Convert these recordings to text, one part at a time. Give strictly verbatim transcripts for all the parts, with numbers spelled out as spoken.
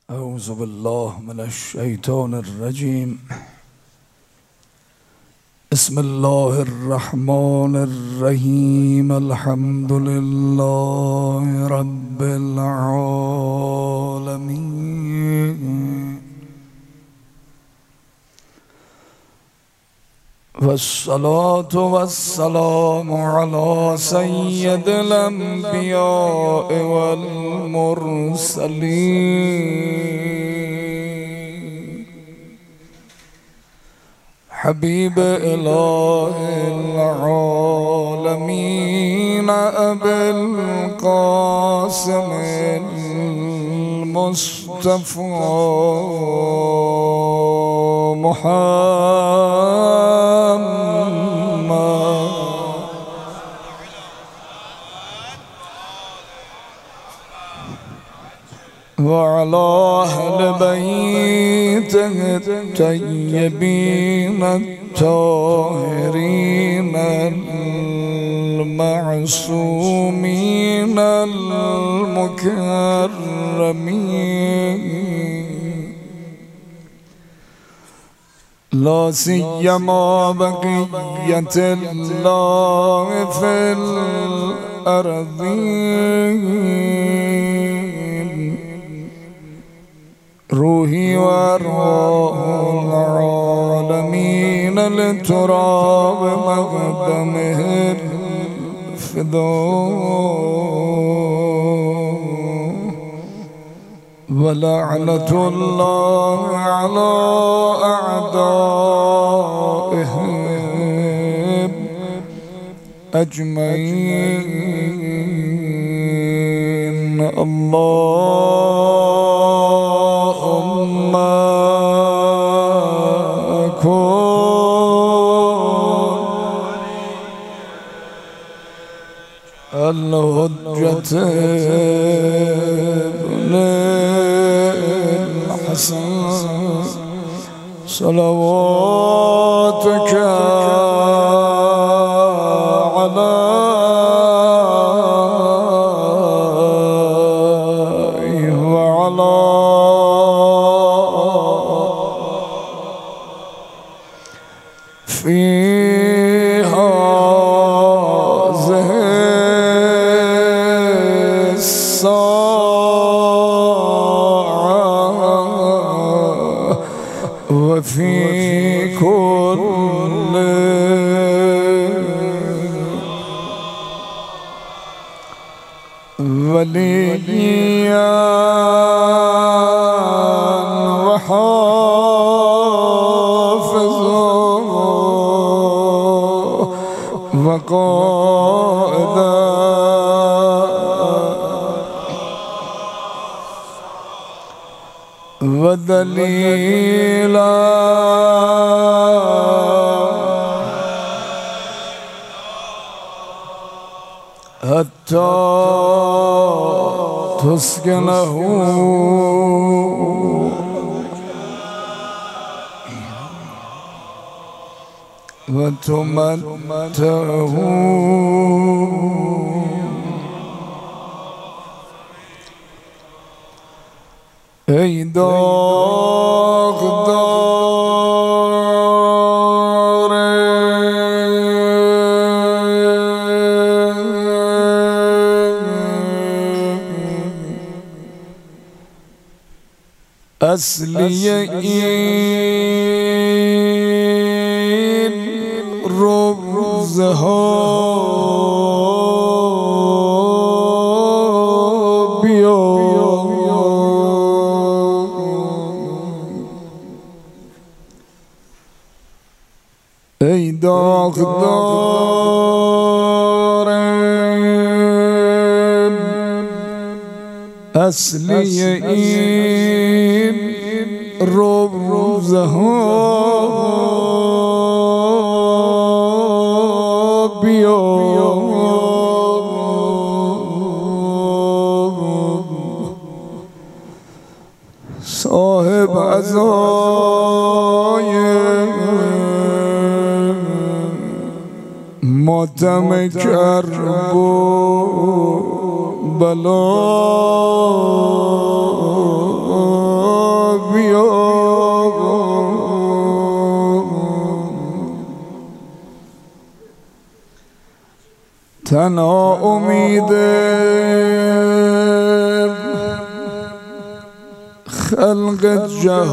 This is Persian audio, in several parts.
أعوذ بالله من الشيطان الرجيم. بسم الله الرحمن الرحيم. الحمد لله رب العالمين، والصلاة والسلام على سيد الأنبياء والمرسلين، حبيب إله العالمين أبي القاسم المصطفى محمد وعلى أهل بيته الطيبين الطاهرين المعصومين المكرمين، لا سيما بقية الله في الأرضين، روحي وأرواح العالمين لتراب مقدمه الفداء، ولعنة الله على أعدائهم أجمعين. اللهم كن الحجة ابن الحسن صلواتك عليه وعلى في هذه الساعة وفي كل وليا وحافظا وقائدا ودليلا حتى تسكنه وتمتعه ای داغدار اصلی این روزها بیا، ای داغدار اصلی این روزها بیا، صاحب عزای ماتم کرب و بلا تنها امید خلق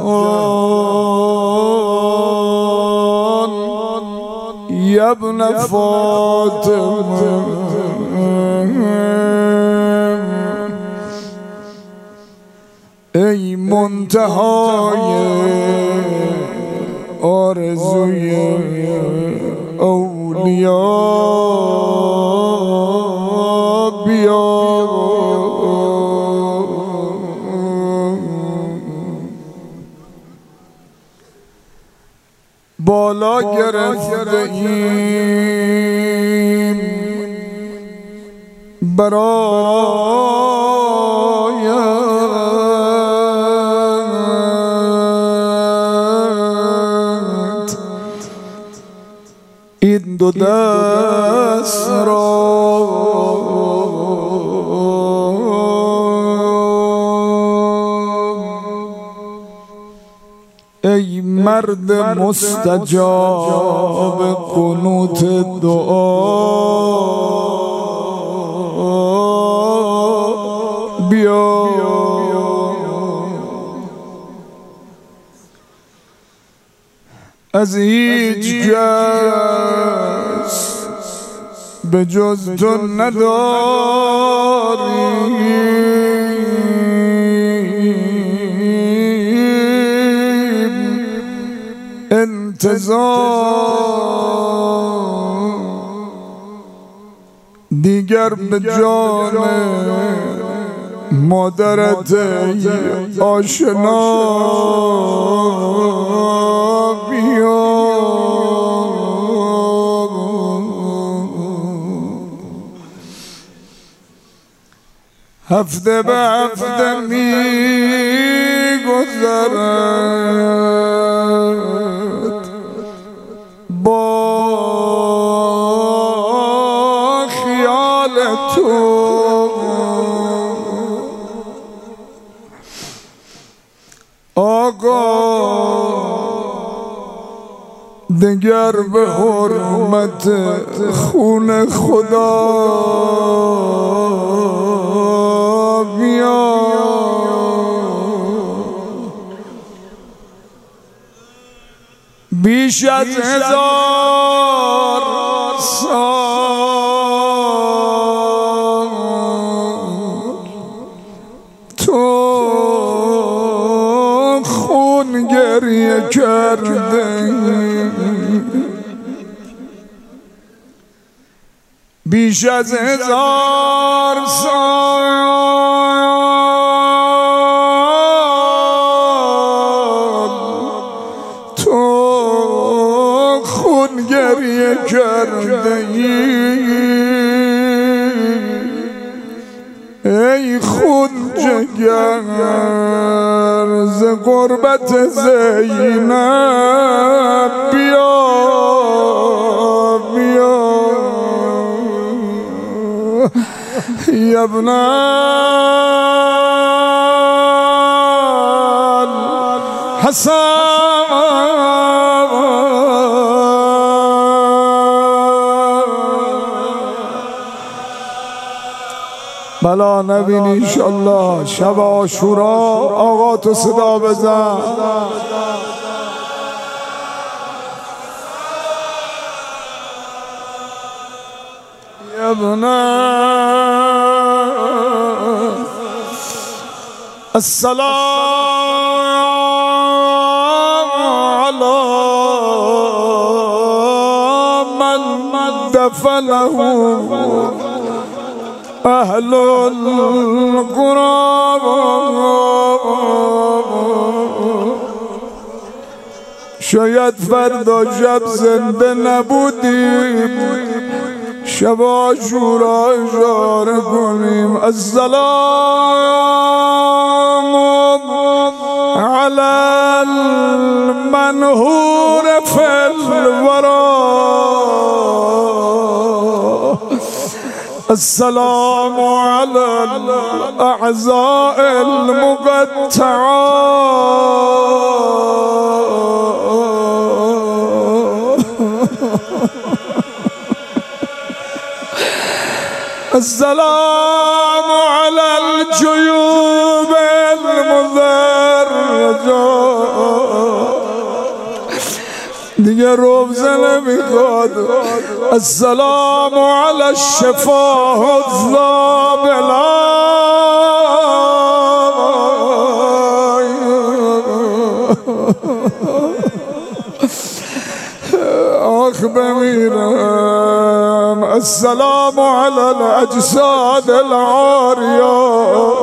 جهان یا ابن فاطمه ای منتهای آرزوی اولیا بیا بالا گرفته ایم برایت این دو دست را ای مرد مستجاب قنوت دعا بیا از هیچ کس به جز تو نداریم انتظار دیگر به جان مادرت آشنا بیا هفته به هفته می گذرد با خیال تو آقا دگر به حرمت خون خدا بیا بیش از هزار سال تو خون گریه کرده بیش از هزار سال تو خون گریه کرده ای خون جگر ز غربت زینب بیا بیا یا ابن الحسن بلا نبین انشالله شب عاشورا آقا تو صدا بزن یا ابن السلام علی من دفنه اهل القراب شاید فردا شب زنده نبودیم شب عاشورا اشاره کنیم السلام علی المنهور فی الورا السلام على الأعزاء المقطعة السلام على الجيوب المدرجة دیگه روزه نمیخواد. السلام على الشفاه الذابلة آخ بمیرم. السلام على الأجساد العارية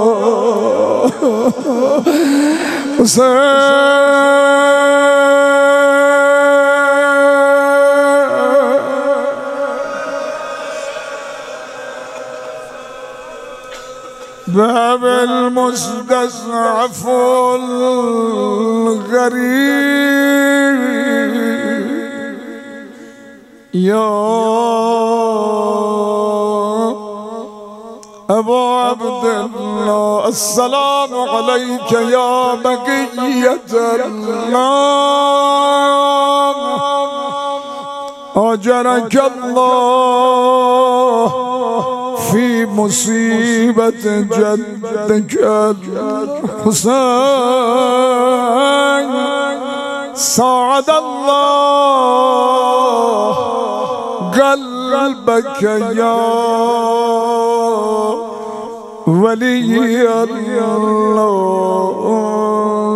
باب المستضعف الغريب يا أبا عبد الله السلام عليك يا بقية الله أجرك الله في مصيبة جدك الحسين ساعد الله قلبك يا ولي الله